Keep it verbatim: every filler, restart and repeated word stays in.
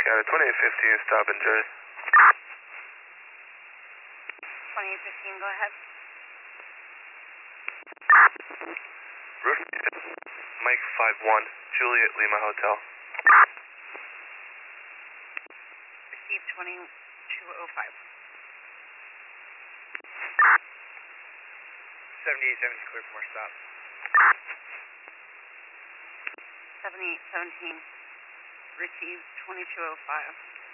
Got a twenty-eight fifteen, stop and Jersey. twenty-eight fifteen, go ahead. Roof, Mike five one, Juliet Lima Hotel. Receive twenty-two oh five. seventy-eight seventy, clear for more stop. seventy-eight seventeen, receive twenty-two oh five.